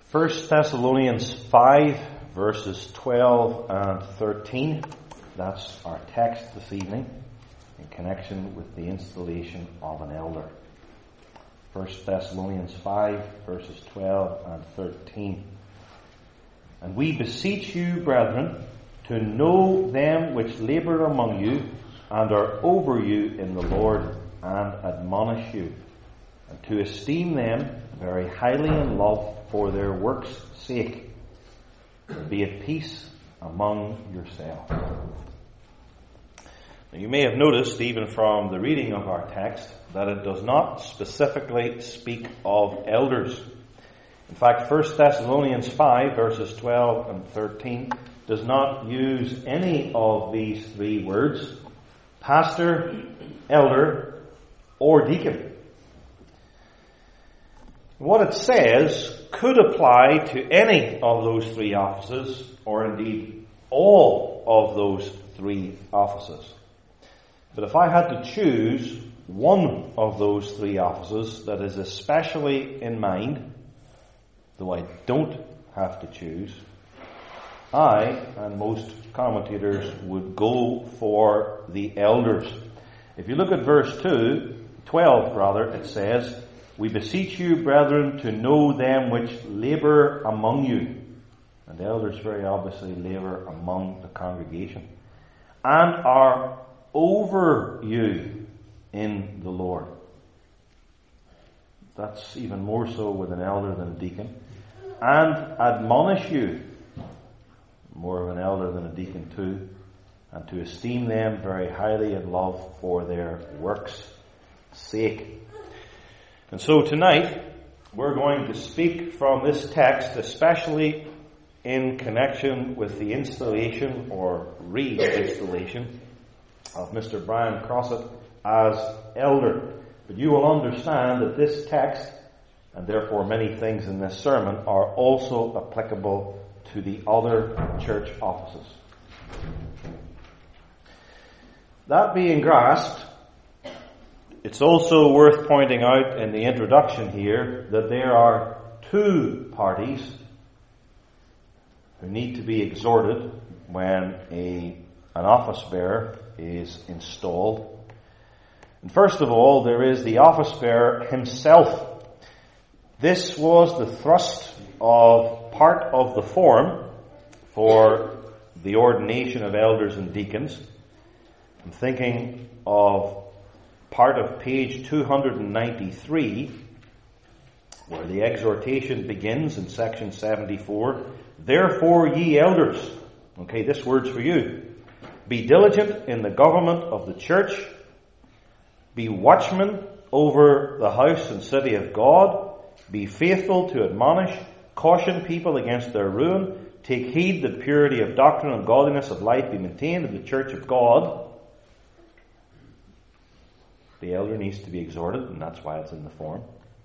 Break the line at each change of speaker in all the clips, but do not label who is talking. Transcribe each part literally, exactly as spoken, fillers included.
First Thessalonians five, verses twelve and thirteen. That's our text this evening in connection with the installation of an elder. First Thessalonians five, verses twelve and thirteen. And we beseech you, brethren, to know them which labour among you and are over you in the Lord, and admonish you, and to esteem them very highly in love for their works' sake, and be at peace among yourselves. Now, you may have noticed, even from the reading of our text, that it does not specifically speak of elders. In fact, First Thessalonians five, verses twelve and thirteen, does not use any of these three words: pastor, elder, or deacon. What it says could apply to any of those three offices, or indeed all of those three offices. But if I had to choose one of those three offices that is especially in mind, though I don't have to choose, I and most commentators would go for the elders. If you look at verse two, twelve rather, it says, "We beseech you, brethren, to know them which labour among you." And the elders very obviously labour among the congregation. "And are over you in the Lord." That's even more so with an elder than a deacon. "And admonish you," more of an elder than a deacon too, "and to esteem them very highly in love for their works' sake." And so tonight, we're going to speak from this text, especially in connection with the installation or re-installation of Mister Brian Crossett as elder. But you will understand that this text, and therefore many things in this sermon, are also applicable to the other church offices. That being grasped, it's also worth pointing out in the introduction here that there are two parties who need to be exhorted when a, an office bearer is installed. And first of all, there is the office bearer himself. This was the thrust of part of the form for the ordination of elders and deacons. I'm thinking of part of page two ninety-three, where the exhortation begins in section seventy-four. "Therefore, ye elders," okay, this word's for you, "be diligent in the government of the church, be watchmen over the house and city of God, be faithful to admonish, caution people against their ruin, take heed that purity of doctrine and godliness of life be maintained in the church of God." The elder needs to be exhorted, and that's why it's in the form.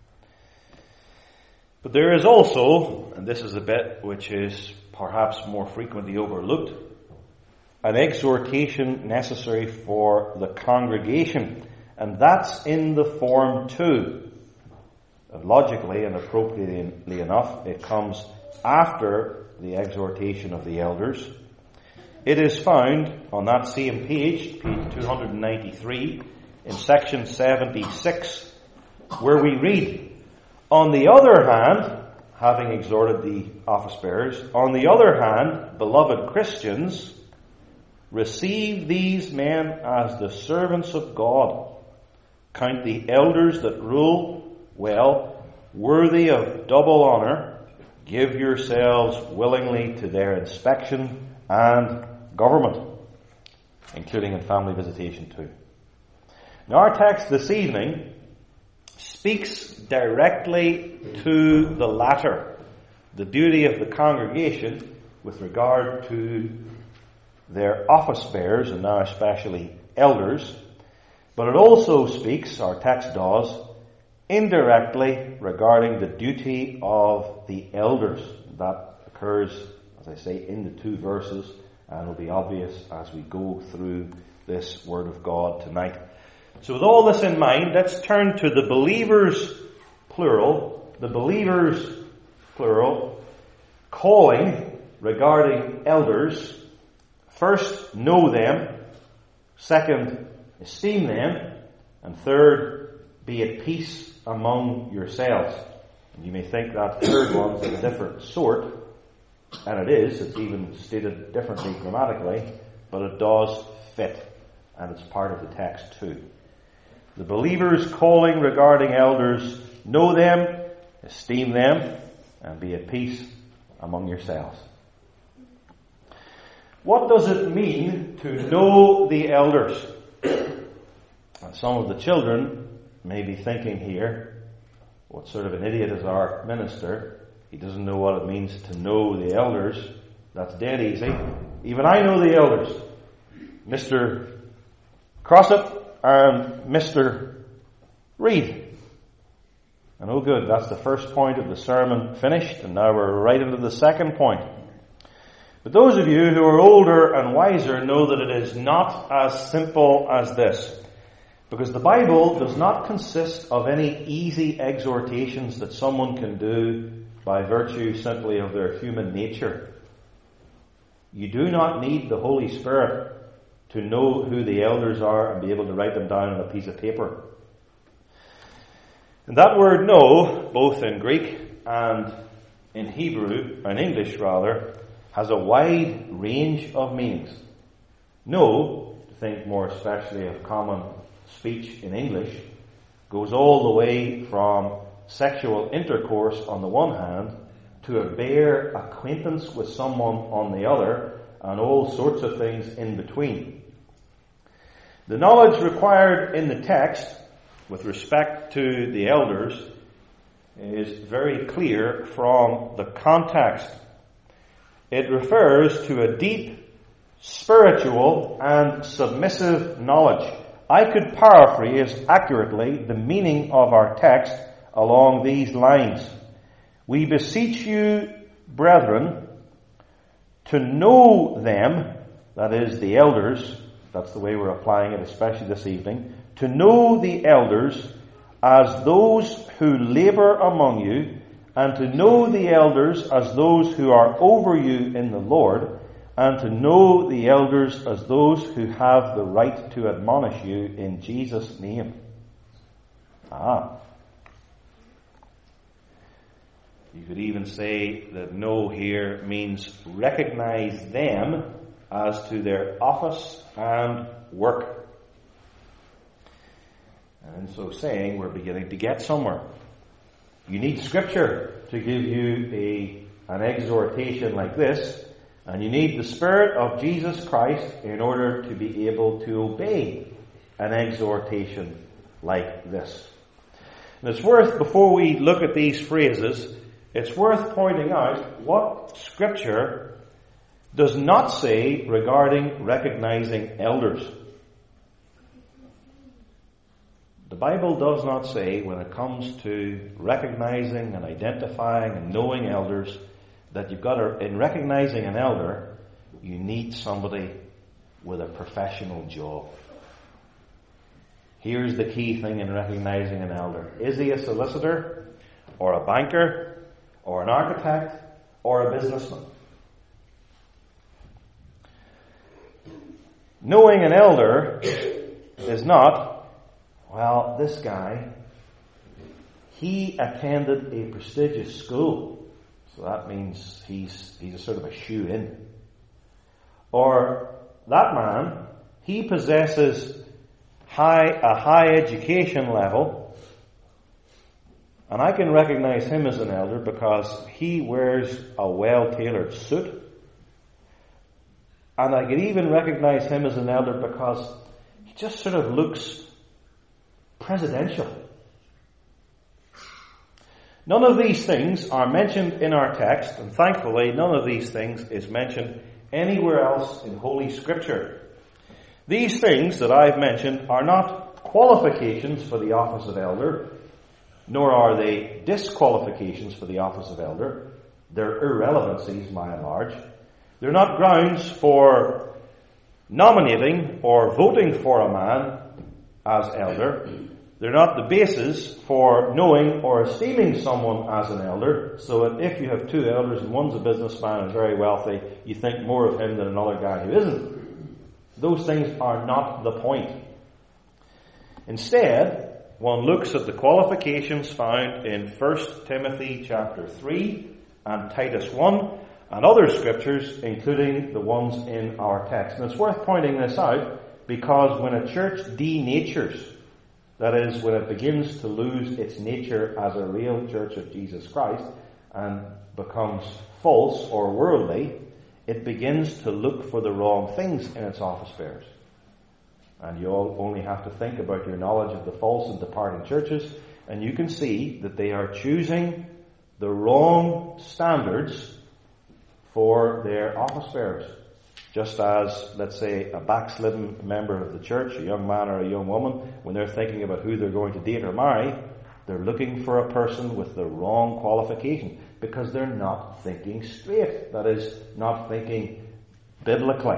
But there is also, and this is a bit which is perhaps more frequently overlooked, an exhortation necessary for the congregation, and that's in the form too. Logically and appropriately enough, it comes after the exhortation of the elders. It is found on that same page, page two ninety-three, in section seventy-six, where we read, "On the other hand," having exhorted the office bearers, "on the other hand, beloved Christians, receive these men as the servants of God. Count the elders that rule well, worthy of double honour. Give yourselves willingly to their inspection and government," including in family visitation too. Now, our text this evening speaks directly to the latter, the duty of the congregation with regard to their office bearers, and now especially elders. But it also speaks, our text does, indirectly regarding the duty of the elders. That occurs, as I say, in the two verses, and will be obvious as we go through this Word of God tonight. So with all this in mind, let's turn to the believers, plural, the believers, plural, calling regarding elders. First, know them. Second, esteem them. And third, be at peace among yourselves. And you may think that third one's of a different sort, and it is. It's even stated differently grammatically, but it does fit, and it's part of the text too. The believer's calling regarding elders: know them, esteem them, and be at peace among yourselves. What does it mean to know the elders? And some of the children may be thinking here, what sort of an idiot is our minister? He doesn't know what it means to know the elders. That's dead easy. Even I know the elders. Mister Crossett and Mister Reed. And oh good, that's the first point of the sermon finished, and now we're right into the second point. But those of you who are older and wiser know that it is not as simple as this. Because the Bible does not consist of any easy exhortations that someone can do by virtue simply of their human nature. You do not need the Holy Spirit to know who the elders are and be able to write them down on a piece of paper. And that word know, both in Greek and in Hebrew, and English rather, has a wide range of meanings. Know, to think more especially of common speech in English, goes all the way from sexual intercourse on the one hand to a bare acquaintance with someone on the other, and all sorts of things in between. The knowledge required in the text with respect to the elders is very clear from the context. It refers to a deep, spiritual, and submissive knowledge. I could paraphrase accurately the meaning of our text along these lines. We beseech you, brethren, to know them, that is, the elders, that's the way we're applying it, especially this evening, to know the elders as those who labor among you, and to know the elders as those who are over you in the Lord, and to know the elders as those who have the right to admonish you in Jesus' name. Ah. You could even say that know here means recognize them as to their office and work. And in so saying, we're beginning to get somewhere. You need Scripture to give you a an exhortation like this, and you need the Spirit of Jesus Christ in order to be able to obey an exhortation like this. And it's worth, before we look at these phrases, it's worth pointing out what Scripture does not say regarding recognizing elders. The Bible does not say, when it comes to recognizing and identifying and knowing elders, that you've got to, in recognizing an elder, you need somebody with a professional job. Here's the key thing in recognizing an elder. Is he a solicitor, or a banker, or an architect, or a businessman? Knowing an elder is not, well, this guy, he attended a prestigious school, so that means he's he's a sort of a shoe-in. Or that man, he possesses high a high education level, and I can recognize him as an elder because he wears a well-tailored suit. And I can even recognize him as an elder because he just sort of looks presidential. None of these things are mentioned in our text, and thankfully none of these things is mentioned anywhere else in Holy Scripture. These things that I've mentioned are not qualifications for the office of elder, nor are they disqualifications for the office of elder. They're irrelevancies, by and large. They're not grounds for nominating or voting for a man as elder. They're not the basis for knowing or esteeming someone as an elder, so that if you have two elders and one's a businessman and is very wealthy, you think more of him than another guy who isn't. Those things are not the point. Instead, one looks at the qualifications found in First Timothy chapter three and Titus one and other scriptures, including the ones in our text. And it's worth pointing this out because when a church denatures, that is, when it begins to lose its nature as a real church of Jesus Christ and becomes false or worldly, it begins to look for the wrong things in its office bearers. And you all only have to think about your knowledge of the false and departing churches, and you can see that they are choosing the wrong standards for their office bearers. Just as, let's say, a backslidden member of the church, a young man or a young woman, when they're thinking about who they're going to date or marry, they're looking for a person with the wrong qualification because they're not thinking straight. That is, not thinking biblically.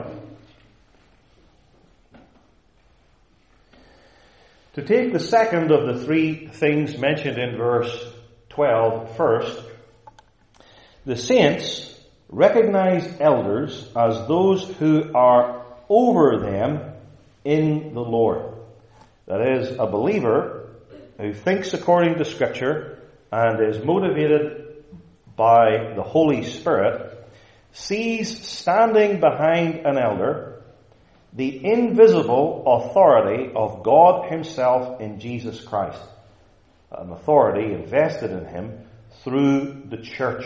To take the second of the three things mentioned in verse twelve first, the saints recognize elders as those who are over them in the Lord. That is, a believer who thinks according to Scripture and is motivated by the Holy Spirit sees standing behind an elder the invisible authority of God Himself in Jesus Christ, an authority invested in Him through the church.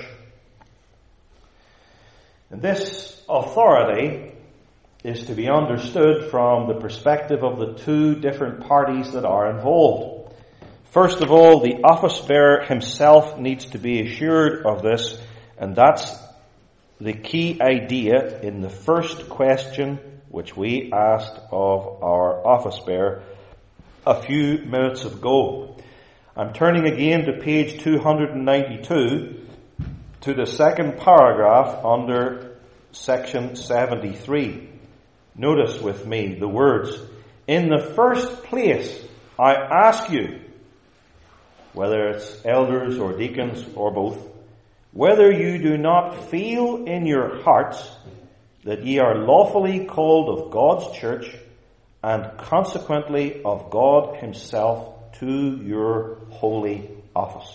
And this authority is to be understood from the perspective of the two different parties that are involved. First of all, the office bearer himself needs to be assured of this, and that's the key idea in the first question which we asked of our office bearer a few minutes ago. I'm turning again to page two ninety-two, to the second paragraph under section seventy-three. Notice with me the words, "In the first place, I ask you," whether it's elders or deacons or both, "whether you do not feel in your hearts that ye are lawfully called of God's church, and consequently of God Himself to your holy office."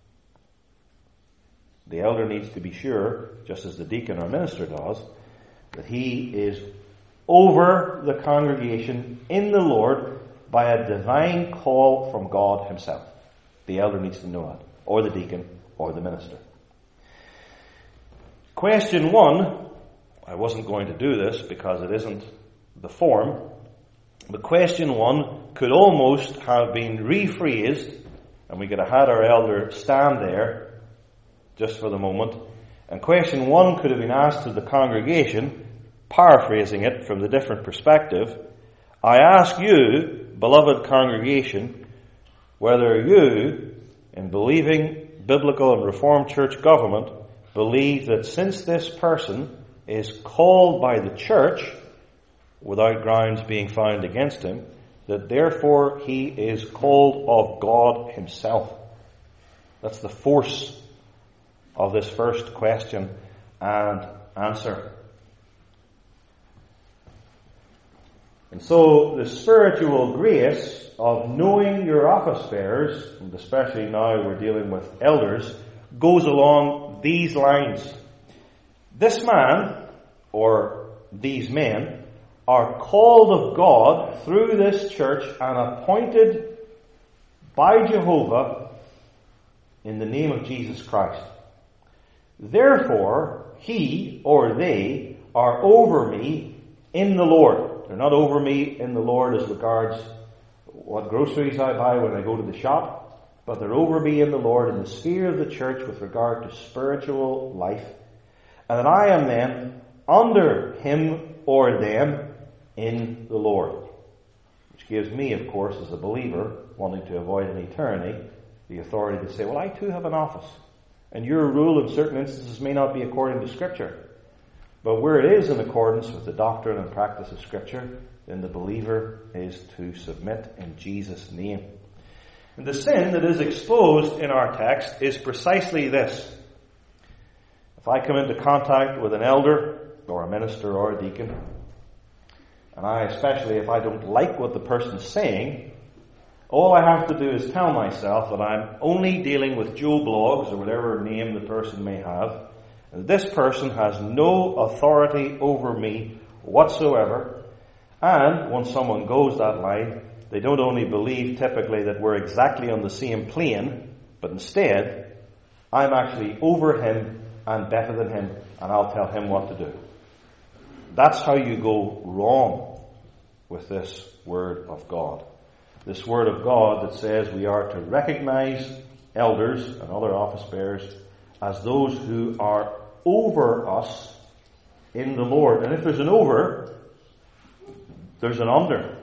The elder needs to be sure, just as the deacon or minister does, that he is over the congregation in the Lord by a divine call from God Himself. The elder needs to know that, or the deacon, or the minister. Question one, I wasn't going to do this because it isn't the form, but question one could almost have been rephrased, and we could have had our elder stand there just for the moment, and question one could have been asked to the congregation, paraphrasing it from the different perspective, "I ask you, beloved congregation, whether you, in believing biblical and Reformed church government, believe that since this person is called by the church, without grounds being found against him, that therefore he is called of God Himself." That's the force of this first question and answer. And so the spiritual grace of knowing your office bearers, and especially now we're dealing with elders, goes along these lines. This man, or these men, are called of God through this church and appointed by Jehovah in the name of Jesus Christ. Therefore, he or they are over me in the Lord. They're not over me in the Lord as regards what groceries I buy when I go to the shop, but they're over me in the Lord in the sphere of the church with regard to spiritual life, and that I am then under him or them in the Lord. Which gives me, of course, as a believer, wanting to avoid an eternity, the authority to say, well, I too have an office. And your rule in certain instances may not be according to Scripture. But where it is in accordance with the doctrine and practice of Scripture, then the believer is to submit in Jesus' name. And the sin that is exposed in our text is precisely this. If I come into contact with an elder, or a minister, or a deacon, and I, especially if I don't like what the person's saying, all I have to do is tell myself that I'm only dealing with Joe Bloggs, or whatever name the person may have, and this person has no authority over me whatsoever. And when someone goes that line, they don't only believe typically that we're exactly on the same plane, but instead, I'm actually over him and better than him, and I'll tell him what to do. That's how you go wrong with this Word of God. This Word of God that says we are to recognize elders and other office bearers as those who are over us in the Lord. And if there's an over, there's an under.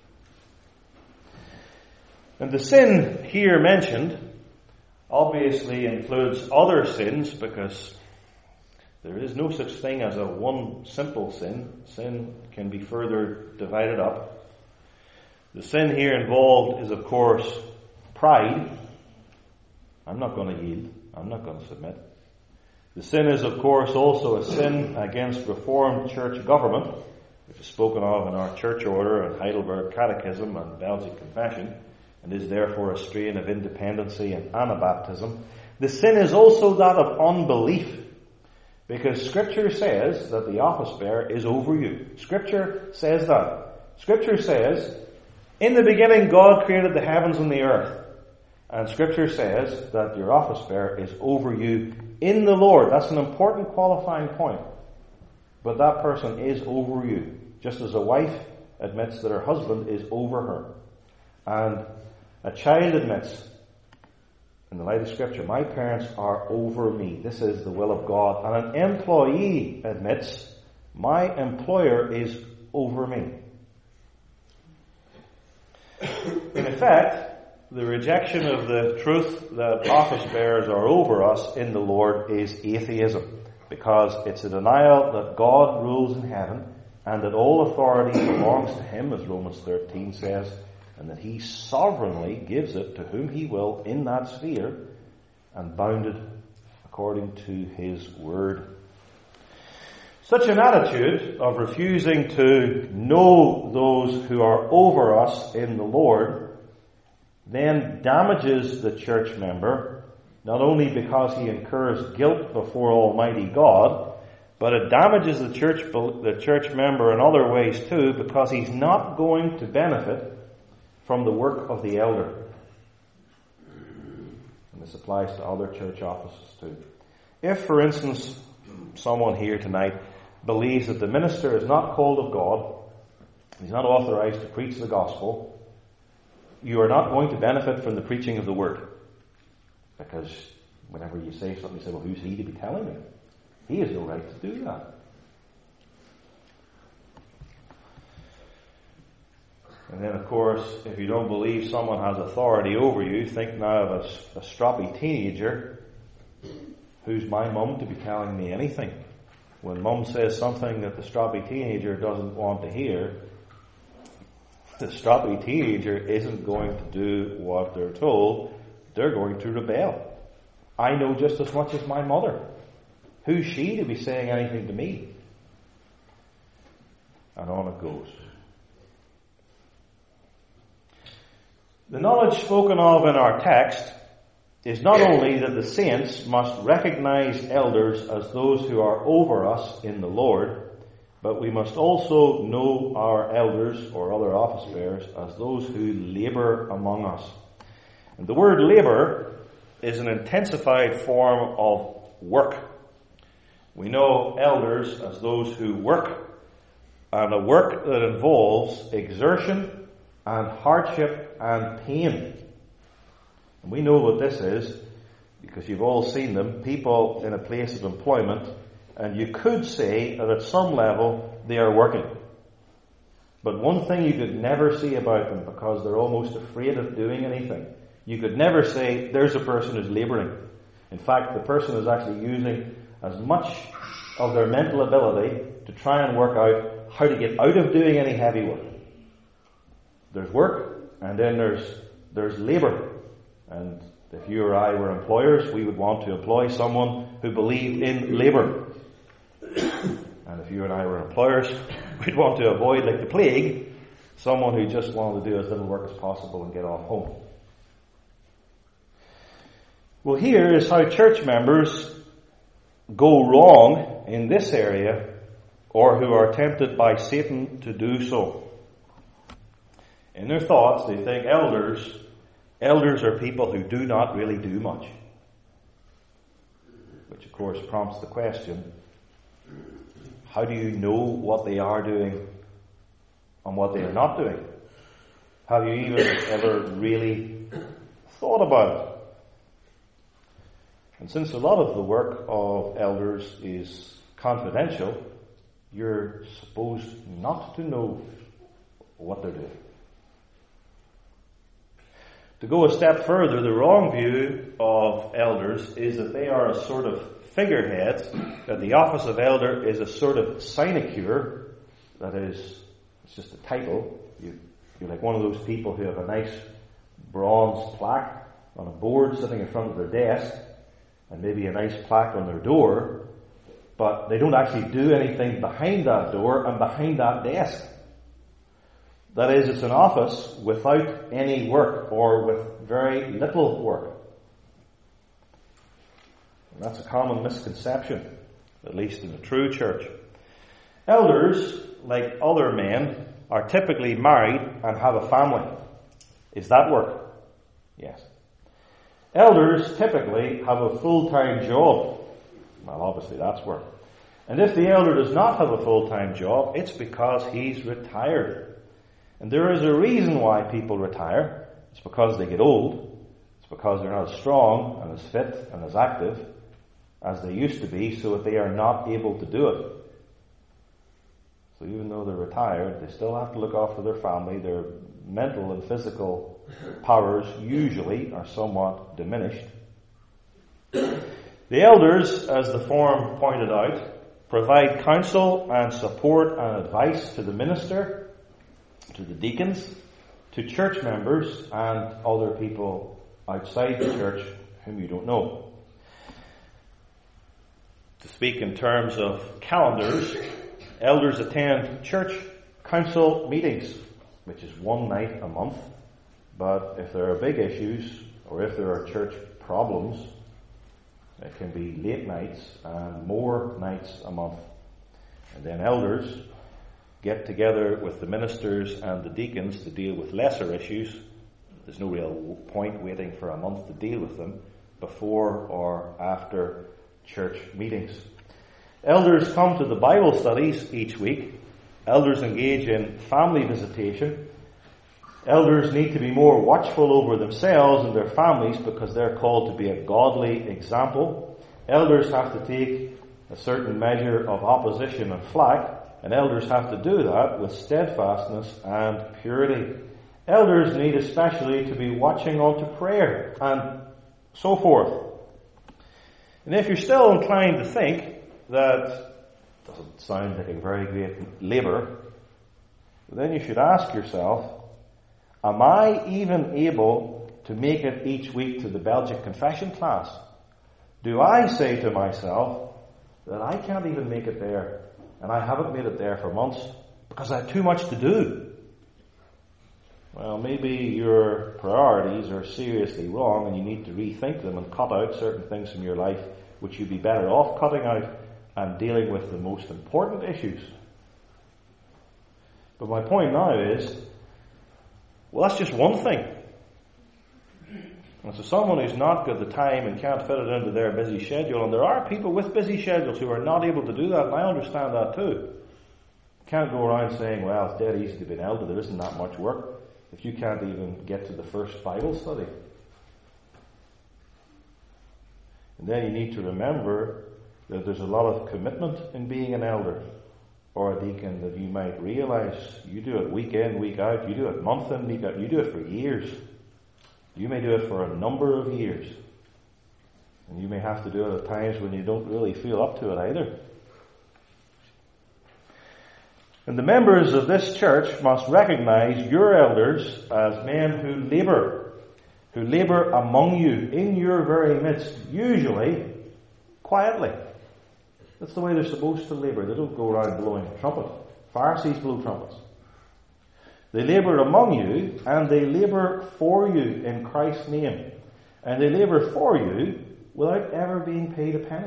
And the sin here mentioned obviously includes other sins, because there is no such thing as a one simple sin. Sin can be further divided up. The sin here involved is, of course, pride. I'm not going to yield. I'm not going to submit. The sin is, of course, also a sin against Reformed church government, which is spoken of in our church order and Heidelberg Catechism and Belgic Confession, and is therefore a strain of independency and Anabaptism. The sin is also that of unbelief, because Scripture says that the office bearer is over you. Scripture says that. Scripture says, in the beginning God created the heavens and the earth. And Scripture says that your office bearer is over you in the Lord. That's an important qualifying point. But that person is over you, just as a wife admits that her husband is over her. And a child admits, in the light of Scripture, my parents are over me. This is the will of God. And an employee admits, my employer is over me. In effect, the rejection of the truth that office bearers are over us in the Lord is atheism, because it's a denial that God rules in heaven and that all authority belongs to Him, as Romans thirteen says, and that He sovereignly gives it to whom He will in that sphere and bounded according to His word. Such an attitude of refusing to know those who are over us in the Lord then damages the church member, not only because he incurs guilt before Almighty God, but it damages the church, the church member in other ways too, because he's not going to benefit from the work of the elder. And this applies to other church offices too. If, for instance, someone here tonight believes that the minister is not called of God, he's not authorized to preach the gospel, you are not going to benefit from the preaching of the word. Because whenever you say something, you say, well, who's he to be telling me? He has no right to do that. And then, of course, if you don't believe someone has authority over you, think now of a, a stroppy teenager. Who's my mum to be telling me anything? When mum says something that the stroppy teenager doesn't want to hear, the stroppy teenager isn't going to do what they're told. They're going to rebel. I know just as much as my mother. Who's she to be saying anything to me? And on it goes. The knowledge spoken of in our text is not only that the saints must recognize elders as those who are over us in the Lord, but we must also know our elders or other office bearers as those who labor among us. And the word labor is an intensified form of work. We know elders as those who work, and a work that involves exertion and hardship and pain. And we know what this is because you've all seen them, people in a place of employment, and you could say that at some level they are working. But one thing you could never say about them, because they're almost afraid of doing anything, you could never say, there's a person who's labouring. In fact, the person is actually using as much of their mental ability to try and work out how to get out of doing any heavy work. There's work, and then there's there's labour. And if you or I were employers, we would want to employ someone who believed in labour. And if you and I were employers, we'd want to avoid, like the plague, someone who just wanted to do as little work as possible and get off home. Well, here is how church members go wrong in this area, or who are tempted by Satan to do so. In their thoughts, they think elders, elders are people who do not really do much. Which of course prompts the question, how do you know what they are doing and what they are not doing? Have you even ever really thought about it? And since a lot of the work of elders is confidential, you're supposed not to know what they're doing. To go a step further, the wrong view of elders is that they are a sort of figureheads, that the office of elder is a sort of sinecure, that is, it's just a title. You, you're like one of those people who have a nice bronze plaque on a board sitting in front of their desk, and maybe a nice plaque on their door, but they don't actually do anything behind that door and behind that desk. That is, it's an office without any work, or with very little work. And that's a common misconception, at least in the true church. Elders, like other men, are typically married and have a family. Is that work? Yes. Elders typically have a full-time job. Well, obviously that's work. And if the elder does not have a full-time job, it's because he's retired. And there is a reason why people retire. It's because they get old. It's because they're not as strong and as fit and as active as they used to be, so that they are not able to do it. So even though they're retired, they still have to look after their family. Their mental and physical powers usually are somewhat diminished. The elders, as the form pointed out, provide counsel and support and advice to the minister, to the deacons, to church members and other people outside the church whom you don't know. To speak in terms of calendars, elders attend church council meetings, which is one night a month. But if there are big issues, or if there are church problems, it can be late nights and more nights a month. And then elders get together with the ministers and the deacons to deal with lesser issues. There's no real point waiting for a month to deal with them before or after church meetings. Elders come to the Bible studies each week. Elders engage in family visitation. Elders need to be more watchful over themselves and their families because they're called to be a godly example. Elders have to take a certain measure of opposition and flack, and elders have to do that with steadfastness and purity. Elders need especially to be watching unto prayer and so forth. And if you're still inclined to think that doesn't sound like a very great labour, then you should ask yourself, am I even able to make it each week to the Belgic confession class? Do I say to myself that I can't even make it there, and I haven't made it there for months because I have too much to do? Well, maybe your priorities are seriously wrong and you need to rethink them and cut out certain things from your life which you'd be better off cutting out and dealing with the most important issues. But my point now is, well, that's just one thing. And so someone who's not got the time and can't fit it into their busy schedule, and there are people with busy schedules who are not able to do that, and I understand that too. Can't go around saying, well, it's dead easy to be an elder, there isn't that much work, if you can't even get to the first Bible study. And then you need to remember that there's a lot of commitment in being an elder or a deacon, that you might realize you do it week in, week out, you do it month in, week out, you do it for years. You may do it for a number of years. And you may have to do it at times when you don't really feel up to it either. And the members of this church must recognize your elders as men who labour, who labour among you in your very midst, usually quietly. That's the way they're supposed to labour. They don't go around blowing a trumpet. Pharisees blow trumpets. They labour among you, and they labour for you in Christ's name. And they labour for you without ever being paid a penny.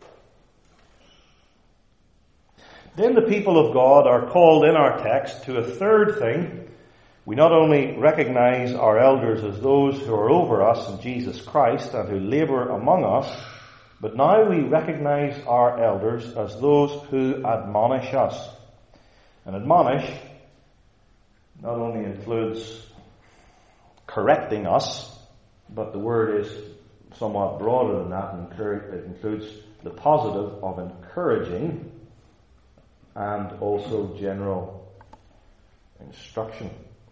Then the people of God are called in our text to a third thing. We not only recognize our elders as those who are over us in Jesus Christ and who labour among us, but now we recognize our elders as those who admonish us. And admonish not only includes correcting us, but the word is somewhat broader than that. It includes the positive of encouraging and also general instruction.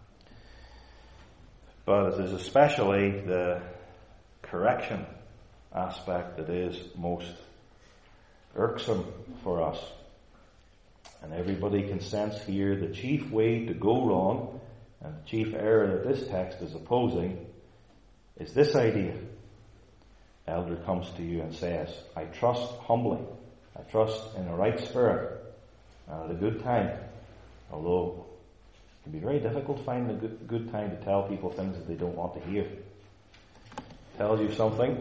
But it is especially the correction aspect that is most irksome for us. And everybody can sense here the chief way to go wrong, and the chief error that this text is opposing, is this idea. Elder comes to you and says, I trust humbly, I trust in a right spirit, and at a good time. Although it can be very difficult to find a good, good time to tell people things that they don't want to hear. Tells you something,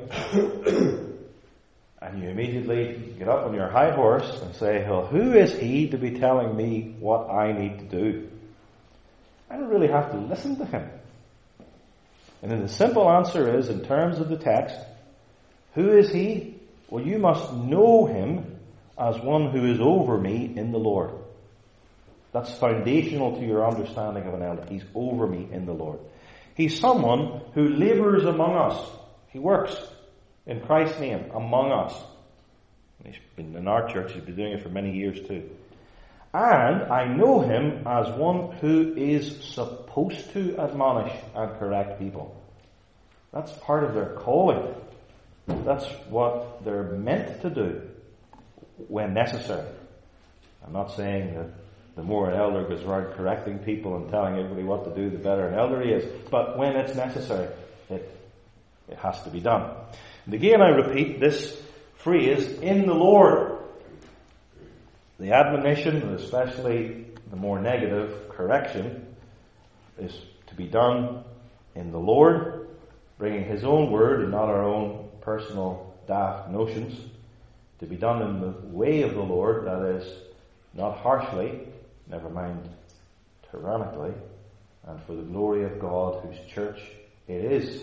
and you immediately get up on your high horse and say, well, who is he to be telling me what I need to do? I don't really have to listen to him. And then the simple answer is, in terms of the text, who is he? Well, you must know him as one who is over me in the Lord. That's foundational to your understanding of an elder. He's over me in the Lord. He's someone who labours among us. He works in Christ's name among us. He's been in our church. He's been doing it for many years too. And I know him as one who is supposed to admonish and correct people. That's part of their calling. That's what they're meant to do when necessary. I'm not saying that the more an elder goes around correcting people and telling everybody what to do, the better an elder he is. But when it's necessary, it, it has to be done. And again, I repeat this phrase, in the Lord. The admonition, and especially the more negative correction, is to be done in the Lord, bringing his own word and not our own personal daft notions. To be done in the way of the Lord, that is, not harshly, never mind tyrannically, and for the glory of God, whose church it is.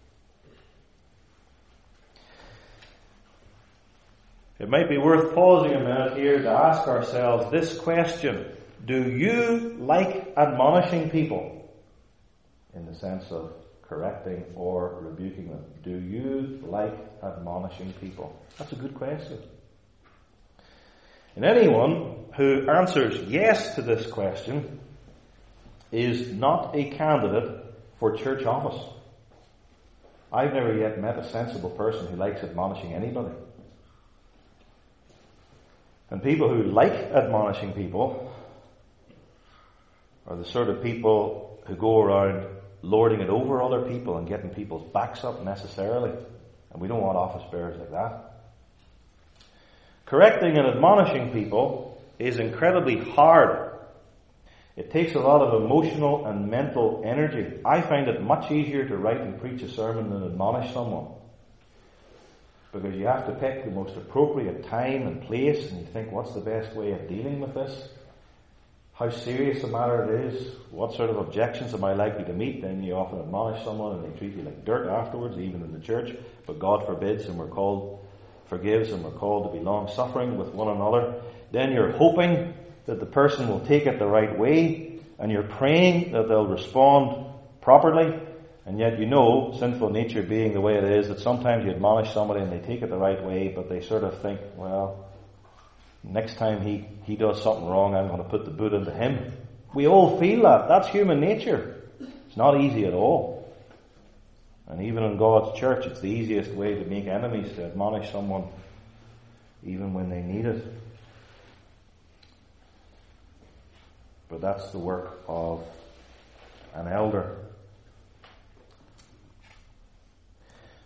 It might be worth pausing a minute here to ask ourselves this question. Do you like admonishing people? In the sense of correcting or rebuking them. Do you like admonishing people? That's a good question. And anyone who answers yes to this question is not a candidate for church office. I've never yet met a sensible person who likes admonishing anybody. And people who like admonishing people are the sort of people who go around lording it over other people and getting people's backs up necessarily. And we don't want office bearers like that. Correcting and admonishing people is incredibly hard. It takes a lot of emotional and mental energy. I find it much easier to write and preach a sermon than admonish someone. Because you have to pick the most appropriate time and place, and you think, what's the best way of dealing with this? How serious a matter it is? What sort of objections am I likely to meet? Then you often admonish someone and they treat you like dirt afterwards, even in the church. But God forbids, and we're called, forgives, and we're called to be long-suffering with one another. Then you're hoping that the person will take it the right way, and you're praying that they'll respond properly. And yet you know, sinful nature being the way it is, that sometimes you admonish somebody and they take it the right way, but they sort of think, well, next time he, he does something wrong, I'm going to put the boot into him. We all feel that. That's human nature. It's not easy at all. And even in God's church, it's the easiest way to make enemies, to admonish someone even when they need it. But that's the work of an elder.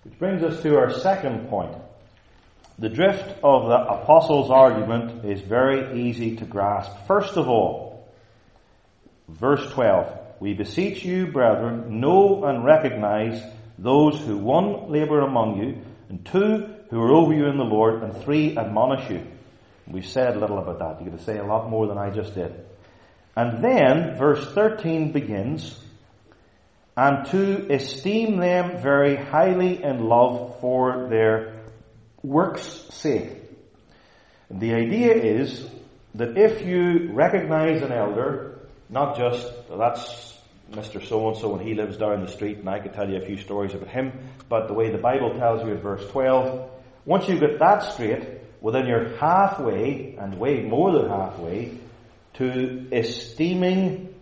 Which brings us to our second point. The drift of the apostles' argument is very easy to grasp. First of all, verse twelve, we beseech you, brethren, know and recognize those who, one, labour among you, and two, who are over you in the Lord, and three, admonish you. We've said a little about that. You're going to say a lot more than I just did. And then, verse thirteen begins, and to esteem them very highly in love for their work's sake. And the idea is that if you recognize an elder, not just, well, that's Mister So-and-so and he lives down the street and I could tell you a few stories about him, but the way the Bible tells you in verse twelve, once you get that straight, well then you're halfway, and way more than halfway, to esteeming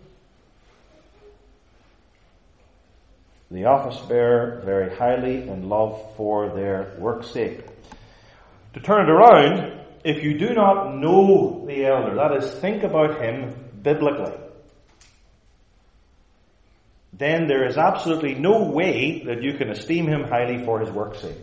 the office bearer very highly in love for their work's sake. To turn it around, if you do not know the elder, that is, think about him biblically, then there is absolutely no way that you can esteem him highly for his work's sake.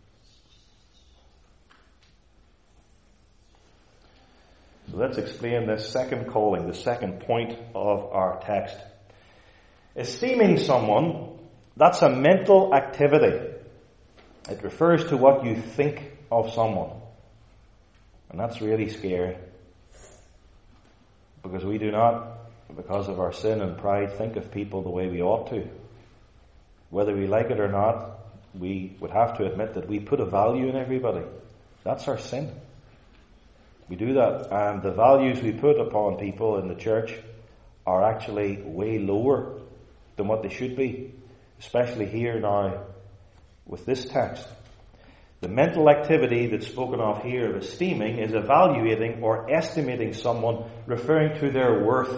So let's explain this second calling, the second point of our text. Esteeming someone, that's a mental activity. It refers to what you think of someone. And that's really scary. Because we do not, because of our sin and pride, think of people the way we ought to. Whether we like it or not, we would have to admit that we put a value in everybody. That's our sin. We do that, and the values we put upon people in the church are actually way lower than what they should be, especially here now with this text. The mental activity that's spoken of here of esteeming is evaluating or estimating someone, referring to their worth.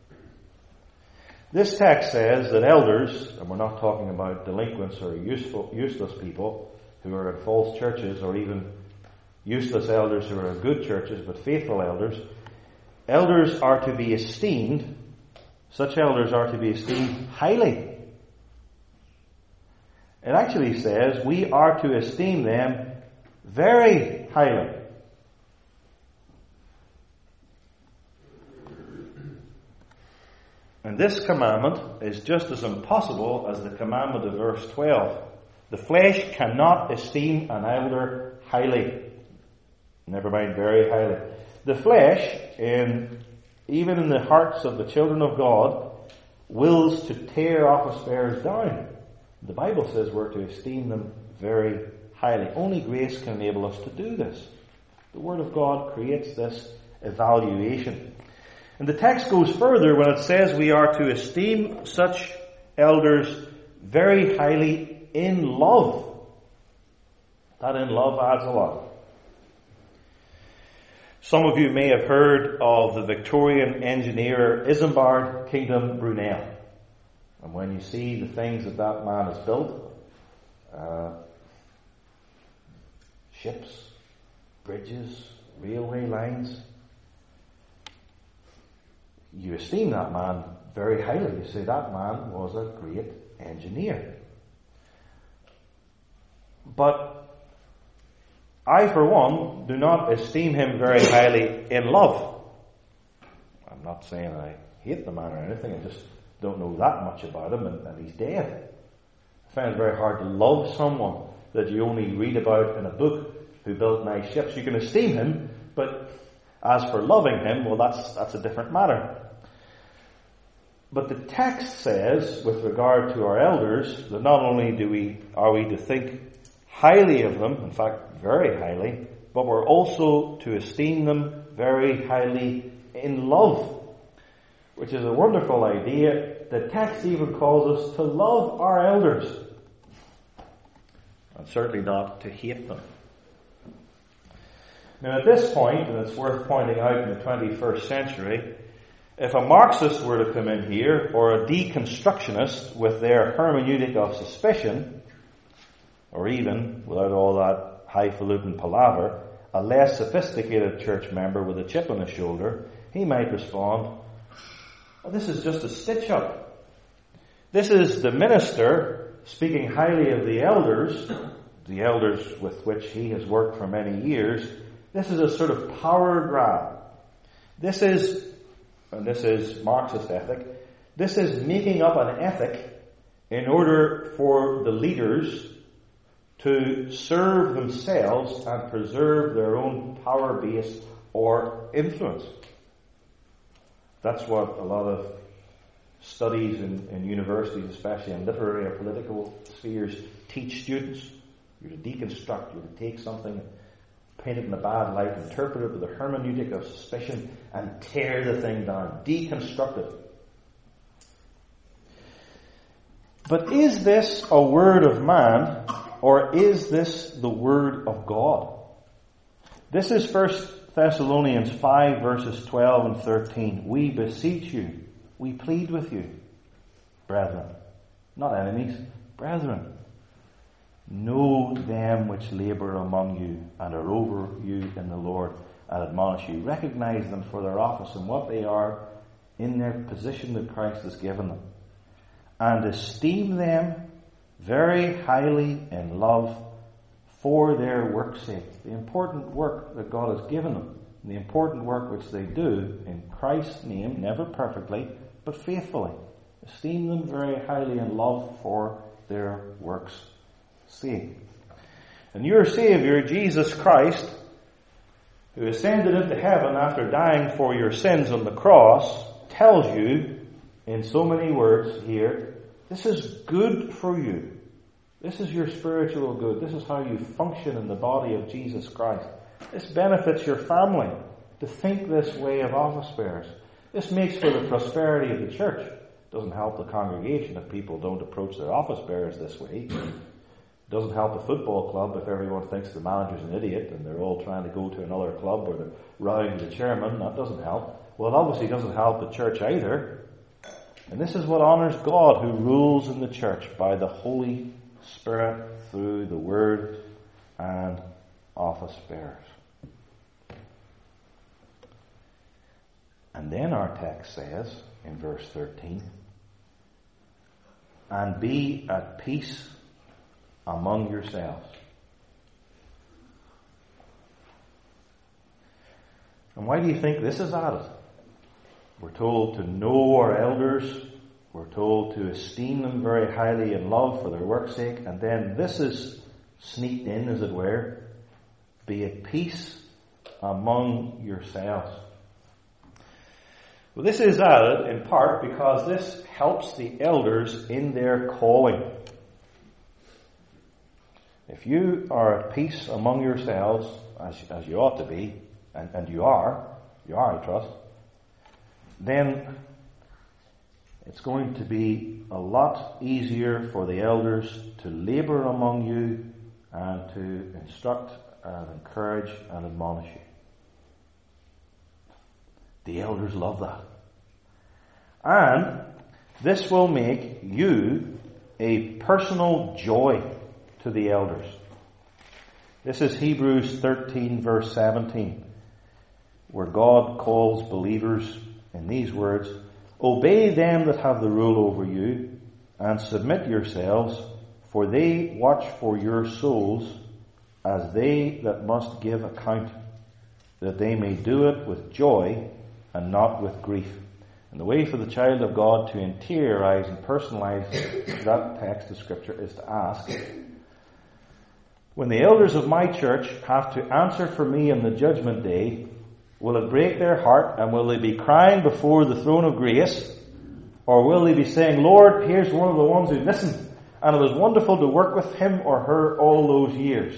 This text says that elders, and we're not talking about delinquents or useful, useless people who are in false churches, or even useless elders who are in good churches, but faithful elders, elders are to be esteemed, such elders are to be esteemed highly. It actually says we are to esteem them very highly. And this commandment is just as impossible as the commandment of verse twelve. The flesh cannot esteem an elder highly. Never mind very highly. The flesh, in, even in the hearts of the children of God, wills to tear office bearers down. The Bible says we're to esteem them very highly. Only grace can enable us to do this. The Word of God creates this evaluation. And the text goes further when it says we are to esteem such elders very highly in love. That in love adds a lot. Some of you may have heard of the Victorian engineer Isambard Kingdom Brunel. And when you see the things that that man has built, uh, ships, bridges, railway lines, you esteem that man very highly. You say that man was a great engineer. But I, for one, do not esteem him very highly in love. I'm not saying I hate the man or anything. I just don't know that much about him, and, and he's dead. I find it very hard to love someone that you only read about in a book who built nice ships. You can esteem him, but as for loving him, well, that's that's a different matter. But the text says, with regard to our elders, that not only do we are we to think highly of them, in fact, very highly, but we're also to esteem them very highly in love, which is a wonderful idea. The text even calls us to love our elders, and certainly not to hate them. Now, at this point, and it's worth pointing out in the twenty-first century, if a Marxist were to come in here, or a deconstructionist with their hermeneutic of suspicion, or even, without all that highfalutin palaver, a less sophisticated church member with a chip on his shoulder, he might respond, oh, this is just a stitch-up. This is the minister speaking highly of the elders, the elders with which he has worked for many years, this is a sort of power grab. This is, and this is Marxist ethic, this is making up an ethic in order for the leaders to serve themselves and preserve their own power base or influence. That's what a lot of studies in, in universities, especially in literary or political spheres, teach students. You're to deconstruct, you're to take something, paint it in a bad light, interpret it with a hermeneutic of suspicion, and tear the thing down. Deconstruct it. But is this a word of man, or is this the word of God? This is First Thessalonians five verses twelve and thirteen. We beseech you, we plead with you, brethren, not enemies, brethren, know them which labour among you and are over you in the Lord and admonish you. Recognize them for their office and what they are in their position that Christ has given them. And esteem them very highly in love for their work's sake. The important work that God has given them, the important work which they do in Christ's name, never perfectly, but faithfully. Esteem them very highly in love for their work's sake. And your Saviour, Jesus Christ, who ascended into heaven after dying for your sins on the cross, tells you in so many words here, this is good for you. This is your spiritual good. This is how you function in the body of Jesus Christ. This benefits your family to think this way of office bearers. This makes for the prosperity of the church. It doesn't help the congregation if people don't approach their office bearers this way. It doesn't help a football club if everyone thinks the manager's an idiot and they're all trying to go to another club where they're rowing the chairman. That doesn't help. Well, it obviously doesn't help the church either. And this is what honors God, who rules in the church by the Holy Spirit through the Word and office bearers. And then our text says in verse thirteen, and be at peace among yourselves. And why do you think this is added? We're told to know our elders. We're told to esteem them very highly in love for their work's sake. And then this is sneaked in, as it were. Be at peace among yourselves. Well, this is added in part because this helps the elders in their calling. If you are at peace among yourselves, as, as you ought to be, and, and you are, you are, I trust, then it's going to be a lot easier for the elders to labour among you and to instruct and encourage and admonish you. The elders love that. And this will make you a personal joy to the elders. This is Hebrews thirteen verse seventeen, where God calls believers in these words, obey them that have the rule over you, and submit yourselves, for they watch for your souls, as they that must give account, that they may do it with joy, and not with grief. And the way for the child of God to interiorize and personalize that text of Scripture is to ask, when the elders of my church have to answer for me on the judgment day, will it break their heart, and will they be crying before the throne of grace? Or will they be saying, Lord, here's one of the ones who listened, and it was wonderful to work with him or her all those years?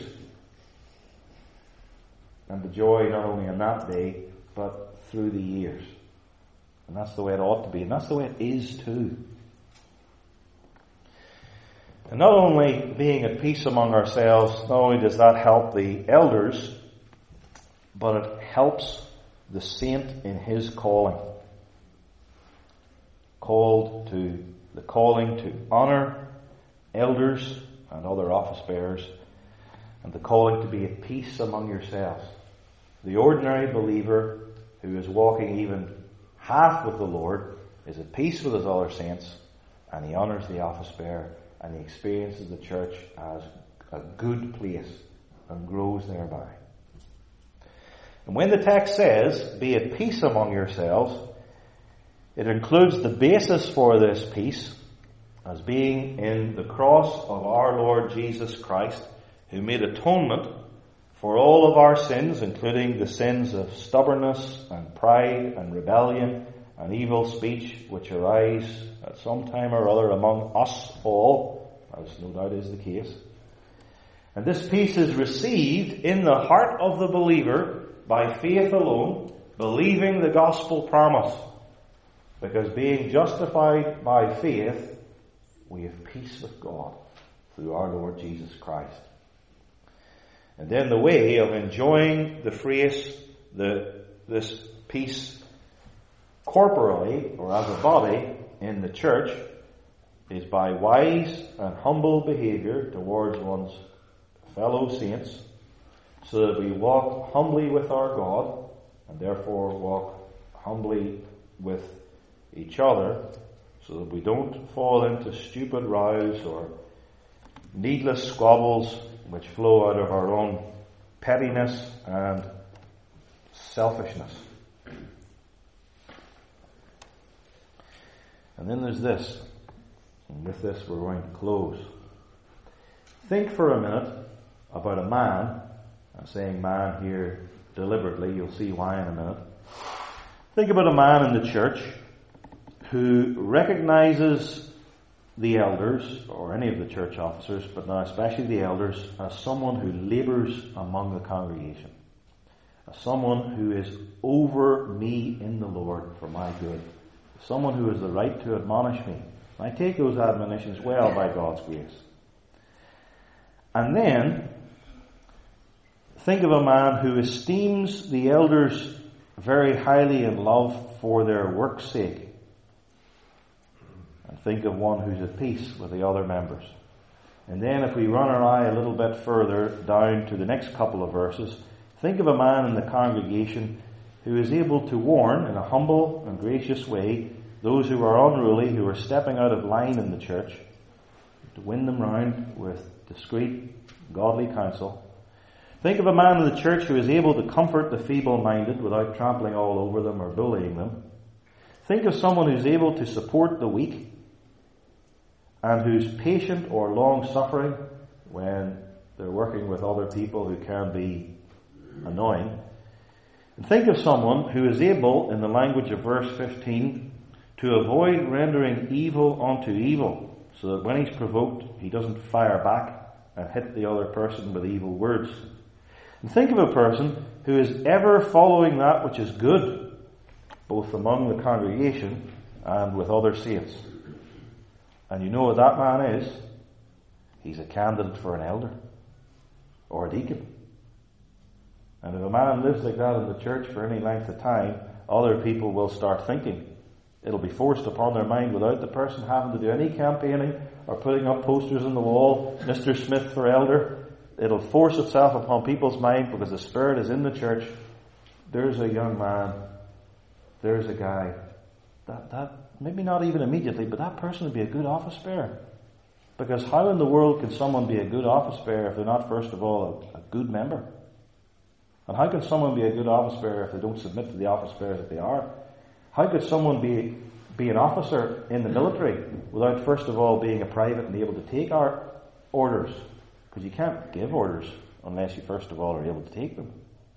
And the joy not only on that day, but through the years. And that's the way it ought to be, and that's the way it is too. And not only being at peace among ourselves, not only does that help the elders, but it helps the saint in his calling. Called to the calling to honour elders and other office bearers, and the calling to be at peace among yourselves. The ordinary believer who is walking even half with the Lord is at peace with his other saints, and he honours the office bearer and he experiences the church as a good place and grows thereby. And when the text says, be at peace among yourselves, it includes the basis for this peace as being in the cross of our Lord Jesus Christ, who made atonement for all of our sins, including the sins of stubbornness and pride and rebellion and evil speech which arise at some time or other among us all, as no doubt is the case. And this peace is received in the heart of the believer by faith alone, believing the gospel promise. Because being justified by faith, we have peace with God through our Lord Jesus Christ. And then the way of enjoying the phrase, the, this peace corporally, or as a body in the church, is by wise and humble behavior towards one's fellow saints, so that we walk humbly with our God, and therefore walk humbly with each other, so that we don't fall into stupid rows or needless squabbles which flow out of our own pettiness and selfishness. And then there's this, and with this we're going to close. Think for a minute about a man. I'm saying man here deliberately, you'll see why in a minute. Think about a man in the church who recognizes the elders, or any of the church officers, but now especially the elders, as someone who labors among the congregation. As someone who is over me in the Lord for my good. Someone who has the right to admonish me. I take those admonitions well by God's grace. And then, think of a man who esteems the elders very highly in love for their work's sake. And think of one who's at peace with the other members. And then if we run our eye a little bit further down to the next couple of verses, think of a man in the congregation who is able to warn in a humble and gracious way those who are unruly, who are stepping out of line in the church, to win them round with discreet, godly counsel. Think of a man in the church who is able to comfort the feeble-minded without trampling all over them or bullying them. Think of someone who's able to support the weak and who's patient or long-suffering when they're working with other people who can be annoying. And think of someone who is able, in the language of verse fifteen, to avoid rendering evil unto evil, so that when he's provoked, he doesn't fire back and hit the other person with evil words. And think of a person who is ever following that which is good, both among the congregation and with other saints. And you know what that man is? He's a candidate for an elder or a deacon. And if a man lives like that in the church for any length of time, other people will start thinking. It'll be forced upon their mind without the person having to do any campaigning or putting up posters on the wall, Mister Smith for elder. It'll force itself upon people's mind because the Spirit is in the church. There's a young man. There's a guy. That, that maybe not even immediately, but that person would be a good office bearer. Because how in the world can someone be a good office bearer if they're not, first of all, a, a good member? And how can someone be a good office bearer if they don't submit to the office bearer that they are? How could someone be be an officer in the military without, first of all, being a private and be able to take our orders? Because you can't give orders unless you, first of all, are able to take them.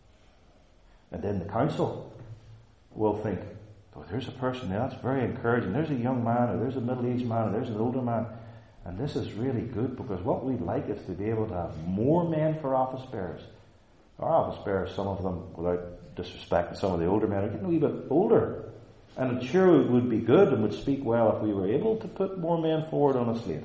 And then the council will think, oh, there's a person there, that's very encouraging. There's a young man, or there's a middle-aged man, or there's an older man. And this is really good, because what we'd like is to be able to have more men for office bearers. Our office bearers, some of them, without disrespecting some of the older men, are getting a wee bit older. And it sure would be good and would speak well if we were able to put more men forward on a slate.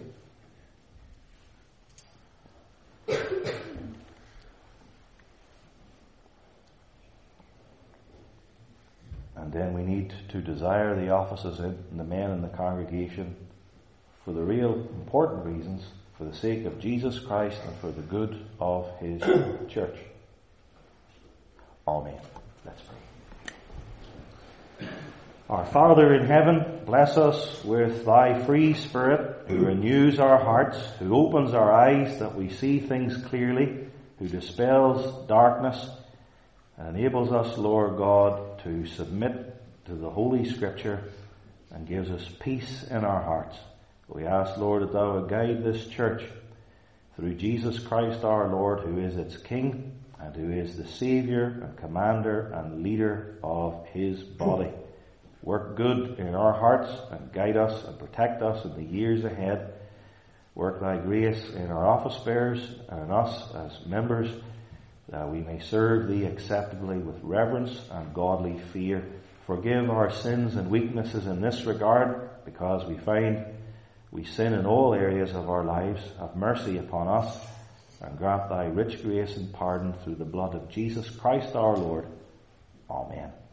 And then we need to desire the offices in the men in the congregation for the real important reasons, for the sake of Jesus Christ and for the good of His church. Amen. Let's pray. Our Father in heaven, bless us with thy free Spirit, who renews our hearts, who opens our eyes that we see things clearly, who dispels darkness, and enables us, Lord God, to submit to the Holy Scripture and gives us peace in our hearts. We ask, Lord, that thou would guide this church through Jesus Christ our Lord, who is its King and who is the Saviour and Commander and Leader of his body. Work good in our hearts and guide us and protect us in the years ahead. Work thy grace in our office bearers and in us as members, that we may serve thee acceptably with reverence and godly fear. Forgive our sins and weaknesses in this regard, because we find we sin in all areas of our lives. Have mercy upon us and grant thy rich grace and pardon through the blood of Jesus Christ our Lord. Amen.